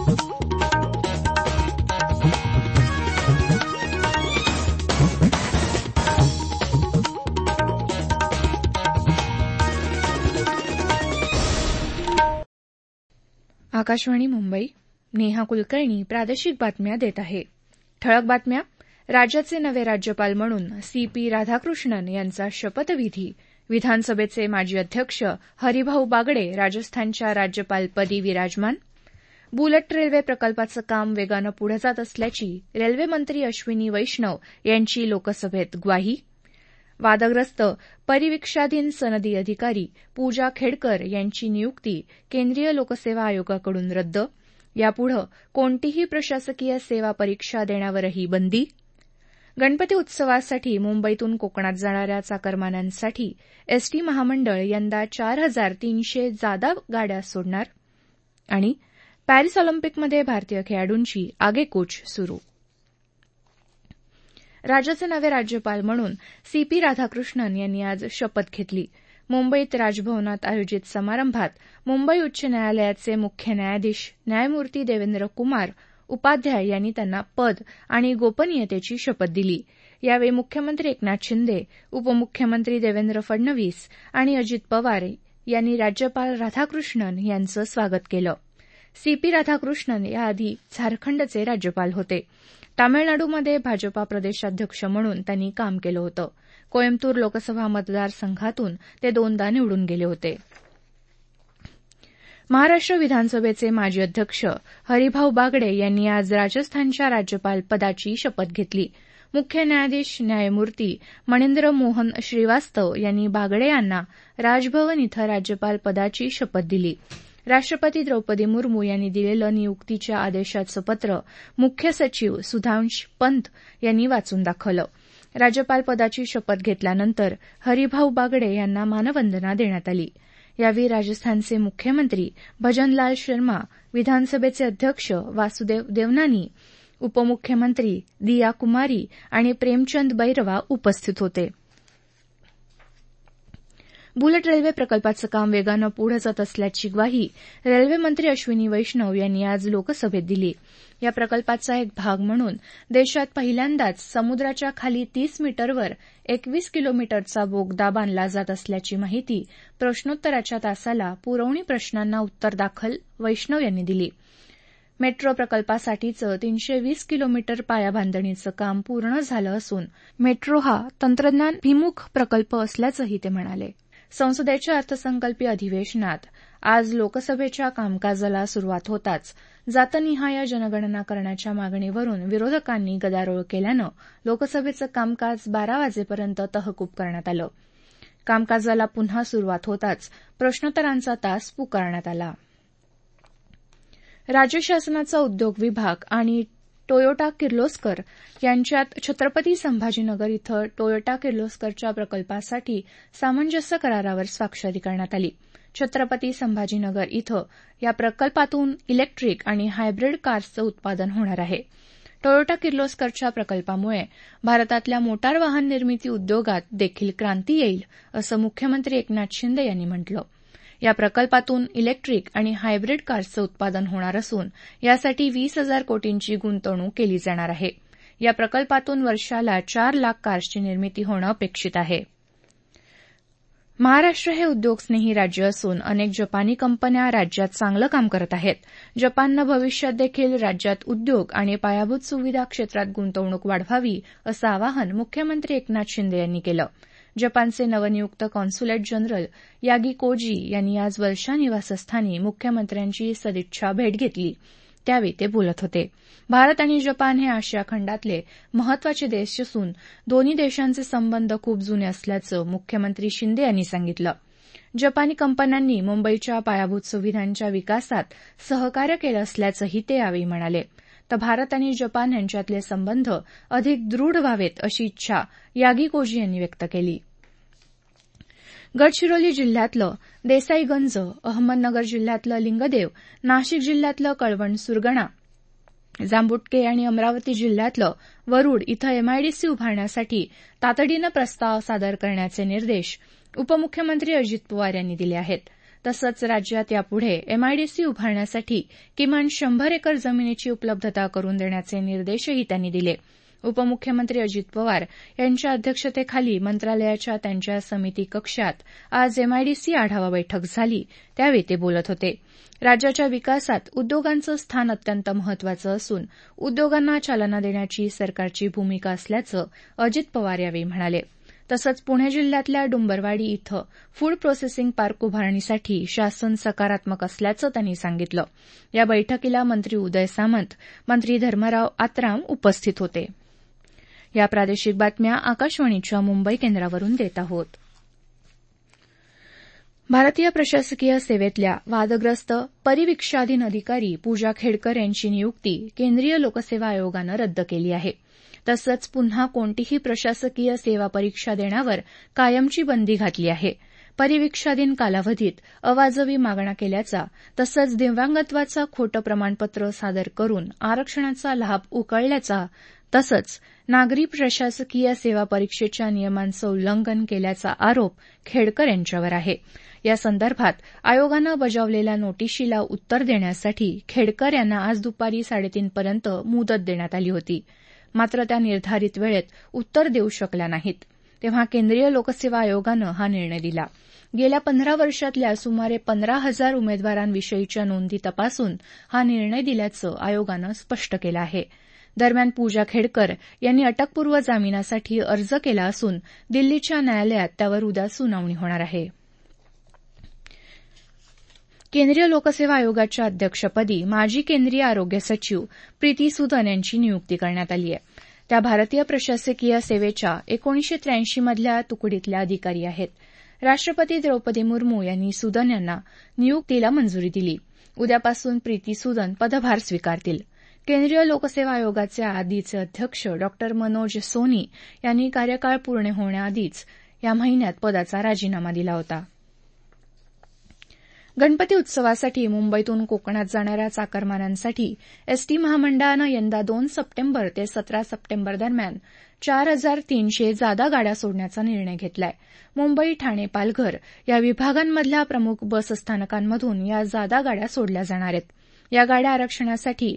आकाशवाणी मुंबई. नेहा कुलकर्णी प्रादेशिक बातम्या देत आहे. ठळक बातम्या. राज्याचे नवे राज्यपाल म्हणून CP राधाकृष्णन यांचा शपथविधी. विधानसभेचे माजी अध्यक्ष हरिभाऊ बागडे राजस्थानच्या राज्यपालपदी विराजमान. बुलेट रेल्वे प्रकल्पाचं काम वेगानं पुढे जात असल्याची रेल्वेमंत्री अश्विनी वैष्णव यांची लोकसभेत ग्वाही. वादग्रस्त परिवीक्षाधीन सनदी अधिकारी पूजा खेडकर यांची नियुक्ती केंद्रीय लोकसेवा आयोगाकडून रद्द. यापुढे कोणतीही प्रशासकीय सेवा परीक्षा देण्यावरही बंदी. गणपती उत्सवासाठी मुंबईतून कोकणात जाणाऱ्या चाकरमान्यांसाठी एसटी महामंडळ यंदा 4,300 जादा गाड्या सोडणार. आणि पॅरिस ऑलिम्पिकमध्ये भारतीय खेळाडूंची आगेकूच सुरू. राज्याचे नवे राज्यपाल म्हणून CP राधाकृष्णन यांनी आज शपथ घेतली. मुंबईत राजभवनात आयोजित समारंभात मुंबई उच्च न्यायालयाचे मुख्य न्यायाधीश न्यायमूर्ती देवेंद्र कुमार उपाध्याय यांनी त्यांना पद आणि गोपनीयतेची शपथ दिली. यावेळी मुख्यमंत्री एकनाथ शिंदे, उपमुख्यमंत्री देवेंद्र फडणवीस आणि अजित पवार यांनी राज्यपाल राधाकृष्णन यांचं स्वागत केलं. CP राधाकृष्णन याआधी झारखंडचे राज्यपाल होते. तामिळनाडूमध्ये भाजपा प्रदेशाध्यक्ष म्हणून त्यांनी काम केलं होतं. कोयंबतूर लोकसभा मतदारसंघातून ते 2दा निवडून गेले होते. महाराष्ट्र विधानसभेचे माजी अध्यक्ष हरिभाऊ बागडे यांनी आज राजस्थानच्या राज्यपाल पदाची शपथ घेतली. मुख्य न्यायाधीश न्यायमूर्ती मणींद्र मोहन श्रीवास्तव यांनी बागडे यांना राजभवन इथं राज्यपाल पदाची शपथ दिली. राष्ट्रपती द्रौपदी मुर्मू यांनी दिलेलं नियुक्तीच्या आदेशाचं पत्र मुख्य सचिव सुधांश पंत यांनी वाचून दाखवलं. राज्यपाल पदाची शपथ घेतल्यानंतर हरिभाऊ बागडे यांना मानवंदना देण्यात आली. यावेळी राजस्थानचे मुख्यमंत्री भजनलाल शर्मा, विधानसभेचे अध्यक्ष वासुदेव देवनानी, उपमुख्यमंत्री दिया कुमारी आणि प्रेमचंद बैरवा उपस्थित होते. बुलेट रेल्वे प्रकल्पाचं काम वेगानं पुढे जात असल्याची ग्वाही रेल्वेमंत्री अश्विनी वैष्णव यांनी आज लोकसभेत दिली. या प्रकल्पाचा एक भाग म्हणून देशात पहिल्यांदाच समुद्राच्या खाली 30 मीटरवर 21 किलोमीटरचा बोगदा बांधला जात असल्याची माहिती प्रश्नोत्तराच्या तासाला पुरवणी प्रश्नांना उत्तर दाखल वैष्णव यांनी दिली. मेट्रो प्रकल्पासाठीचं 320 किलोमीटर पायाबांधणीचं काम पूर्ण झालं असून मेट्रो हा तंत्रज्ञानभिमुख प्रकल्प असल्याचंही ते म्हणाले. संसदेच्या अर्थसंकल्पीय अधिवेशनात आज लोकसभेच्या कामकाजाला सुरुवात होताच जातनिहाय जनगणना करण्याच्या मागणीवरून विरोधकांनी गदारोळ केल्यानं लोकसभेचं कामकाज 12 वाजेपर्यंत तहकूब करण्यात आलं. कामकाजाला पुन्हा सुरुवात होताच प्रश्नोत्तरांचा तास पुकारण्यात आला. राज्य शासनाचा उद्योग विभाग आणि टोयोटा किर्लोस्कर यांच्यात छत्रपती संभाजीनगर इथं टोयोटा किर्लोस्करच्या प्रकल्पासाठी सामंजस्य करारावर स्वाक्षरी करण्यात आली. छत्रपती संभाजीनगर इथं या प्रकल्पातून इलेक्ट्रिक आणि हायब्रिड कार्सचं उत्पादन होणार आहे. टोयोटा किर्लोस्करच्या प्रकल्पामुळे भारतातल्या मोटार वाहन निर्मिती उद्योगात देखील क्रांती येईल, असं मुख्यमंत्री एकनाथ शिंदे यांनी म्हटलं. या प्रकल्पातून इलेक्ट्रिक आणि हायब्रिड कार्सचं उत्पादन होणार असून यासाठी 20,000 कोटींची गुंतवणूक केली जाणार आहे. या प्रकल्पातून वर्षाला 4 लाख कार्सची निर्मिती होणं अपेक्षित आहे. महाराष्ट्र हे उद्योगस्नेही राज्य असून अनेक जपानी कंपन्या राज्यात चांगलं काम करत आहेत. जपाननं भविष्यात देखील राज्यात उद्योग आणि पायाभूत सुविधा क्षेत्रात गुंतवणूक वाढवावी असं आवाहन मुख्यमंत्री एकनाथ शिंदे यांनी केलं. जपानचे नवनियुक्त कॉन्सुलेट जनरल यागी कोजी यांनी आज वर्षा निवासस्थानी मुख्यमंत्र्यांची सदिच्छा भेट घेतली. त्यावेळी ते बोलत होते. भारत आणि जपान हे आशिया खंडातले महत्वाचे देश असून दोन्ही देशांचे संबंध खूप जुने असल्याचं मुख्यमंत्री शिंदे यांनी सांगितलं. जपानी कंपन्यांनी मुंबईच्या पायाभूत सुविधांच्या विकासात सहकार्य केलं असल्याचंही ते यावेळी म्हणाले. तर भारत आणि जपान यांच्यातले संबंध अधिक दृढ व्हावेत अशी इच्छा यागी कोजी यांनी व्यक्त केली. गडचिरोली जिल्ह्यातलं देसाईगंज, अहमदनगर जिल्ह्यातलं लिंगदेव, नाशिक जिल्ह्यातलं कळवण सुरगणा, जांबुटके आणि अमरावती जिल्ह्यातलं वरुड इथं MIDC उभारण्यासाठी तातडीनं प्रस्ताव सादर करण्याचे निर्देश उपमुख्यमंत्री अजित पवार यांनी दिले आहेत. तसंच राज्यात यापुढे एमआयडीसी उभारण्यासाठी किमान 100 एकर जमिनीची उपलब्धता करून देण्याचे निर्देशही त्यांनी दिले. उपमुख्यमंत्री अजित पवार यांच्या अध्यक्षतेखाली मंत्रालयाच्या त्यांच्या समिती कक्षात आज एमआयडीसी आढावा बैठक झाली, त्यावेळी ते बोलत होते. राज्याच्या विकासात उद्योगांचं स्थान अत्यंत महत्वाचं असून उद्योगांना चालना देण्याची सरकारची भूमिका असल्याचं अजित पवार यावेळी म्हणाले. तसंच पुणे जिल्ह्यातल्या डुंबरवाडी इथं फूड प्रोसेसिंग पार्क उभारणीसाठी शासन सकारात्मक असल्याचं त्यांनी सांगितलं. या बैठकीला मंत्री उदय सामंत, मंत्री धर्मराव आत्राम उपस्थित होते. या प्रादेशिक बातम्या आकाशवाणीच्या मुंबई केंद्रावरून देत आहोत. भारतीय प्रशासकीय सेवेतल्या वादग्रस्त परिवीक्षाधीन अधिकारी पूजा खेडकर यांची नियुक्ती केंद्रीय लोकसेवा आयोगानं रद्द केली आहे. तसंच पुन्हा कोणतीही प्रशासकीय सेवा परीक्षा देण्यावर कायमची बंदी घातली आहे. परिवीक्षाधीन कालावधीत अवाजवी मागण्या केल्याचा तसंच दिव्यांगत्वाचं खोटं प्रमाणपत्र सादर करून आरक्षणाचा लाभ उकळल्याचा तसंच नागरी प्रशासकीय सेवा परीक्षेच्या नियमांचं उल्लंघन केल्याचा आरोप खेडकर यांच्यावर आहे. या संदर्भात आयोगानं बजावलेल्या नोटिशीला उत्तर देण्यासाठी खेडकर यांना आज दुपारी 3:30 पर्यंत मुदत देण्यात आली होती. मात्र त्या निर्धारित वेळेत उत्तर देऊ शकल्या नाहीत. तेव्हा केंद्रीय लोकसेवा आयोगानं हा निर्णय दिला. गेल्या 15 वर्षातल्या सुमारे 15,000 उमेदवारांविषयीच्या नोंदी तपासून हा निर्णय दिल्याचं आयोगानं स्पष्ट केलं आहे. दरम्यान पूजा खेडकर यांनी अटकपूर्व जामिनासाठी अर्ज केला असून दिल्लीच्या न्यायालयात त्यावर उद्या सुनावणी होणार आहे. केंद्रीय लोकसेवा आयोगाच्या अध्यक्षपदी माजी केंद्रीय आरोग्य सचिव प्रीती सुदन यांची नियुक्ती करण्यात आली आहे. त्या भारतीय प्रशासकीय सेवेच्या 1983 मधल्या तुकडीतल्या अधिकारी आहेत. राष्ट्रपती द्रौपदी मुर्मू यांनी सुदन यांना नियुक्तीला मंजुरी दिली. उद्यापासून प्रीती सुदन पदभार स्वीकारतील. केंद्रीय लोकसेवा आयोगाचे आधीचे अध्यक्ष डॉ मनोज सोनी यांनी कार्यकाळ पूर्ण होण्याआधीच या महिन्यात पदाचा राजीनामा दिला होता. गणपती उत्सवासाठी मुंबईतून कोकणात जाणाऱ्या चाकरमान्यांसाठी एसटी महामंडळानं यंदा 2 सप्टेंबर ते 17 सप्टेंबर दरम्यान 4,300 जादा गाड्या सोडण्याचा निर्णय घेतलाय. मुंबई, ठाणे, पालघर या विभागांमधल्या प्रमुख बस स्थानकांमधून या जादा गाड्या सोडल्या जाणार आहेत. या गाड्या आरक्षणासाठी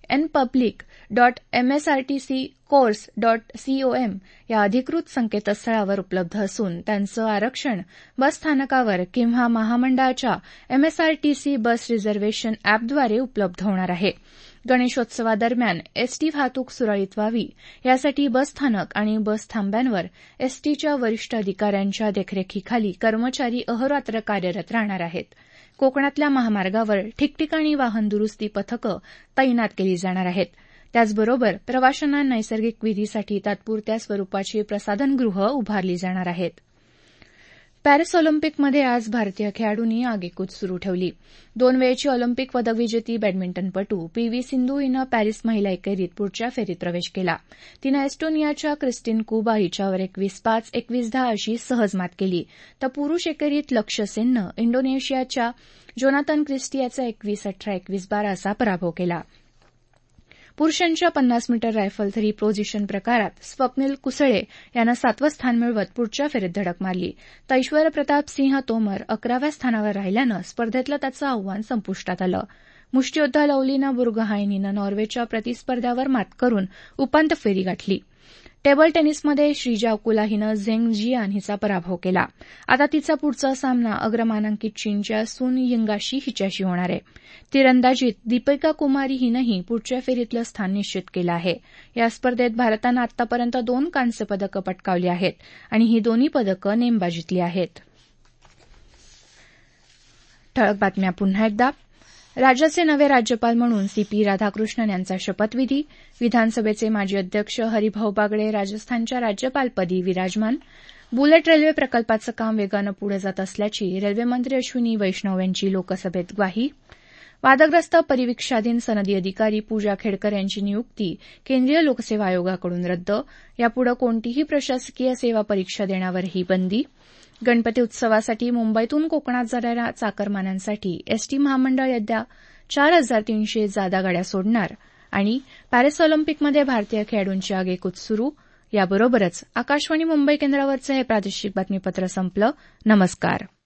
npublic.msrtccourse.com या अधिकृत संकेतस्थळावर उपलब्ध असून त्यांचं आरक्षण बस स्थानकावर किंवा महामंडळाच्या MSRTC बस रिझर्व्हेशन अॅपद्वारे उपलब्ध होणार आहे. गणेशोत्सवादरम्यान एसटी वाहतूक सुरळीत व्हावी यासाठी बसस्थानक आणि बस थांब्यांवर एसटीच्या वरिष्ठ अधिकाऱ्यांच्या देखरेखीखाली कर्मचारी अहोरात्र कार्यरत राहणार आहेत. कोकणातल्या महामार्गावर ठिकठिकाणी वाहन दुरुस्ती पथकं तैनात केली जाणार आहेत. त्याचबरोबर प्रवाशांना नैसर्गिक विधीसाठी तात्पुरत्या स्वरूपाची प्रसाधनगृह उभारली जाणार आहेत. पॅरिस ऑलिम्पिकमध्ये आज भारतीय खेळाडूंनी आगेकूच सुरू ठेवली. 2 वेळची ऑलिम्पिक पदकविजेती बॅडमिंटनपटू पीव्ही सिंधू हिनं पॅरिस महिला एकेरीत पुढच्या फेरीत प्रवेश केला. तिनं एस्टोनियाच्या क्रिस्टिन कुबा हिच्यावर 21-5, 21-10 अशी सहज मात केली. तर पुरुष एकेरीत लक्ष्य सेननं इंडोनेशियाच्या जोनाथन क्रिस्टी याचा 21-18, 21-12 असा पराभव केला. पुरुषांच्या 50 मीटर रायफल थ्री पोझिशन प्रकारात स्वप्नील कुसळे यानं 7वं स्थान मिळवत पुढच्या फेरीत धडक मारली. तर ऐश्वर्य प्रताप सिंह तोमर 11व्या स्थानावर राहिल्यानं स्पर्धेतलं त्याचं आव्हान संपुष्टात आलं. मुष्टियोद्धा लवलीना बुर्गहाइन हिनं नॉर्वेच्या प्रतिस्पर्ध्यावर मात करून उपांत्य फेरी गाठली. टेबल टेनिसमध्ये श्रीजा अकुला हिनं झेंग जियान हिचा पराभव केला. आता तिचा पुढचा सामना अग्रमानांकित चीनच्या सुन यिंगाशी हिच्याशी होणार आहे. तिरंदाजीत दीपिका कुमारी हिनंही पुढच्या फेरीतलं स्थान निश्चित केलं आहे. या स्पर्धेत भारतानं आतापर्यंत 2 कांस्य पदकं पटकावली आहेत आणि ही दोन्ही पदकं नेमबाजीतली आहेत. ठळक बातम्या पुन्हा एकदा. राज्याचे नवे राज्यपाल म्हणून सीपी राधाकृष्णन यांचा शपथविधी. विधानसभेचे माजी अध्यक्ष हरिभाऊ बागडे राजस्थानच्या राज्यपालपदी विराजमान. बुलेट रेल्वे प्रकल्पाचं काम वेगानं पुढे जात असल्याची रेल्वेमंत्री अश्विनी वैष्णव यांची लोकसभेत ग्वाही. वादग्रस्त परिवीक्षाधीन सनदी अधिकारी पूजा खेडकर यांची नियुक्ती केंद्रीय लोकसेवा आयोगाकडून रद्द. यापुढे कोणतीही प्रशासकीय सेवा परीक्षा देण्यावरही बंदी. गणपती उत्सवासाठी मुंबईतून कोकणात जाणाऱ्या चाकरमान्यांसाठी एसटी महामंडळ यंदा 4,300 जादा गाड्या सोडणार. आणि पॅरिस ऑलिम्पिकमध्ये भारतीय खेळाडूंची आगेकूच सुरू. याबरोबरच आकाशवाणी मुंबई केंद्रावरचं हे प्रादेशिक बातमीपत्र संपलं. नमस्कार.